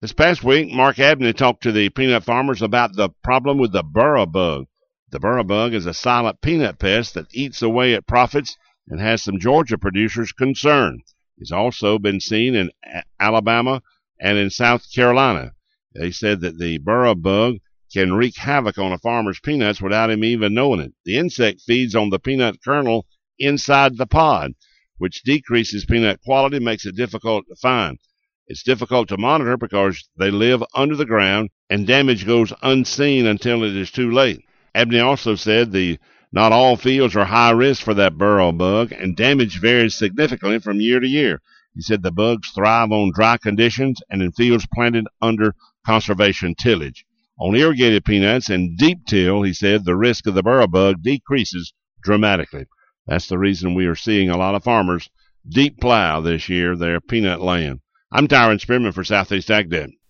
This past week, Mark Abney talked to the peanut farmers about the problem with the burrow bug. The burrow bug is a silent peanut pest that eats away at profits and has some Georgia producers concerned. It's also been seen in Alabama and in South Carolina. They said that the burrow bug can wreak havoc on a farmer's peanuts without him even knowing it. The insect feeds on the peanut kernel inside the pod, which decreases peanut quality, makes it difficult to find. It's difficult to monitor because they live under the ground and damage goes unseen until it is too late. Abney also said not all fields are high risk for that burrow bug, and damage varies significantly from year to year. He said the bugs thrive on dry conditions and in fields planted under conservation tillage. On irrigated peanuts and deep till, he said, the risk of the burrow bug decreases dramatically. That's the reason we are seeing a lot of farmers deep plow this year their peanut land. I'm Tyron Spearman for Southeast Ag Day.